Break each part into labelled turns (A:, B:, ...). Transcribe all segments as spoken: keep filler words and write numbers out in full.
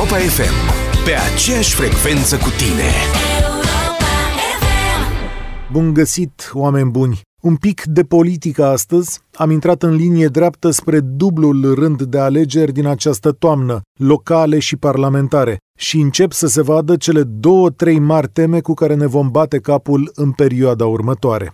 A: Europa F M, pe aceeași frecvență cu tine.
B: Bun găsit, oameni buni! Un pic de politică astăzi. Am intrat în linie dreaptă spre dublul rând de alegeri din această toamnă, locale și parlamentare, și încep să se vadă cele două, trei mari teme cu care ne vom bate capul în perioada următoare.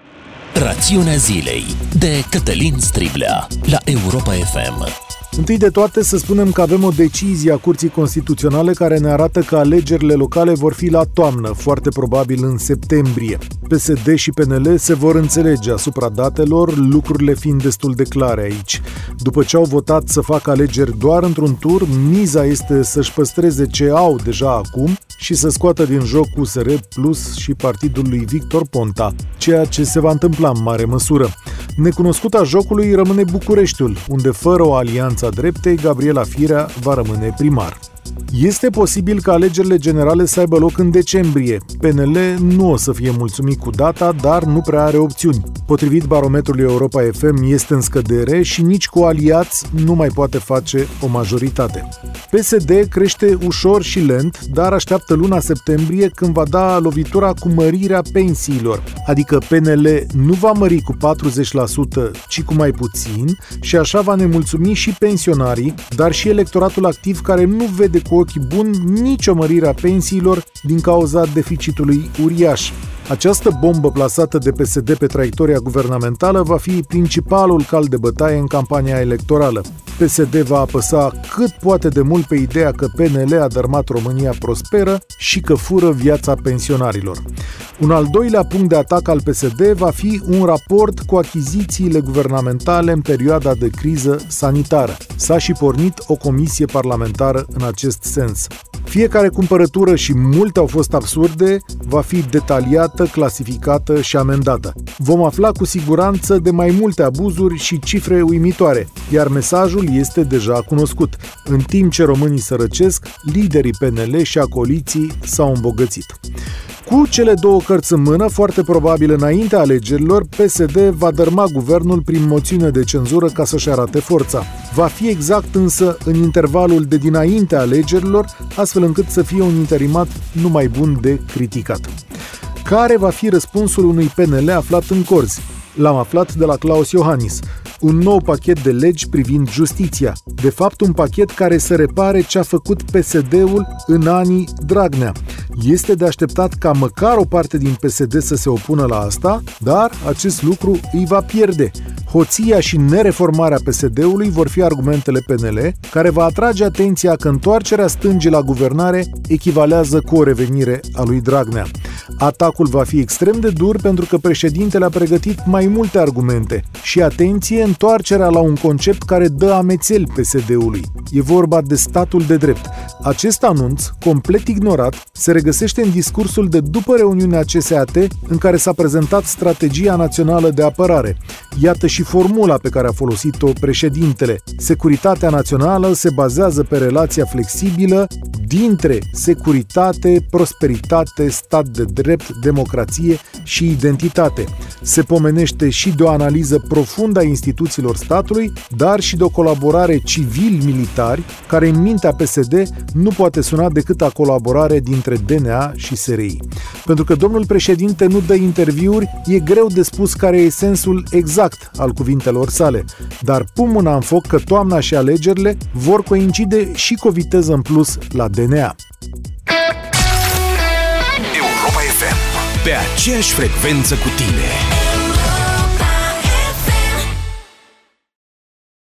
C: Rațiunea zilei de Cătălin Striblea la Europa F M.
B: Întâi de toate să spunem că avem o decizie a Curții Constituționale care ne arată că alegerile locale vor fi la toamnă, foarte probabil în septembrie. P S D și P N L se vor înțelege asupra datelor, lucrurile fiind destul de clare aici. După ce au votat să facă alegeri doar într-un tur, miza este să-și păstreze ce au deja acum și să scoată din joc U S R Plus și partidul lui Victor Ponta, ceea ce se va întâmpla în mare măsură. Necunoscuta jocului rămâne Bucureștiul, unde fără o alianță a dreptei, Gabriela Firea va rămâne primar. Este posibil ca alegerile generale să aibă loc în decembrie. P N L nu o să fie mulțumit cu data, dar nu prea are opțiuni. Potrivit barometrului Europa F M, este în scădere și nici cu aliați nu mai poate face o majoritate. P S D crește ușor și lent, dar așteaptă luna septembrie când va da lovitura cu mărirea pensiilor, adică P N L nu va mări cu patruzeci la sută, ci cu mai puțin și așa va nemulțumi și pensionarii, dar și electoratul activ care nu vede cu ochi buni nicio mărire a pensiilor din cauza deficitului uriaș. Această bombă plasată de P S D pe traiectoria guvernamentală va fi principalul cal de bătaie în campania electorală. P S D va apăsa cât poate de mult pe ideea că P N L a dărmat România prosperă și că fură viața pensionarilor. Un al doilea punct de atac al P S D va fi un raport cu achizițiile guvernamentale în perioada de criză sanitară. S-a și pornit o comisie parlamentară în acest sens. Fiecare cumpărătură, și multe au fost absurde, va fi detaliată, clasificată și amendată. Vom afla cu siguranță de mai multe abuzuri și cifre uimitoare, iar mesajul este deja cunoscut. În timp ce românii sărăcesc, liderii P N L și acoliții s-au îmbogățit. Cu cele două cărți în mână, foarte probabil înaintea alegerilor, P S D va dărma guvernul prin moțiune de cenzură ca să-și arate forța. Va fi exact însă în intervalul de dinaintea alegerilor, astfel încât să fie un interimat numai bun de criticat. Care va fi răspunsul unui P N L aflat în corzi? L-am aflat de la Claus Iohannis. Un nou pachet de legi privind justiția. De fapt, un pachet care să repare ce a făcut P S D-ul în anii Dragnea. Este de așteptat ca măcar o parte din P S D să se opună la asta, dar acest lucru îi va pierde. Hoția și nereformarea P S D-ului vor fi argumentele P N L, care va atrage atenția că întoarcerea stângii la guvernare echivalează cu o revenire a lui Dragnea. Atacul va fi extrem de dur pentru că președintele a pregătit mai multe argumente și, atenție, întoarcerea la un concept care dă amețeli P S D-ului. E vorba de statul de drept. Acest anunț, complet ignorat, se regăsește în discursul de după reuniunea C S A T, în care s-a prezentat strategia națională de apărare. Iată și formula pe care a folosit-o președintele. Securitatea națională se bazează pe relația flexibilă dintre securitate, prosperitate, stat de drept, democrație și identitate. Se pomenește și de o analiză profundă a instituțiilor statului, dar și de o colaborare civil-militari, care în mintea P S D nu poate suna decât a colaborare dintre D N A și S R I. Pentru că domnul președinte nu dă interviuri, e greu de spus care e sensul exact al cuvintelor sale, dar pun mâna în foc că toamna și alegerile vor coincide și cu o viteză în plus la D N A.
A: Europa F M, pe aceeași frecvență cu tine.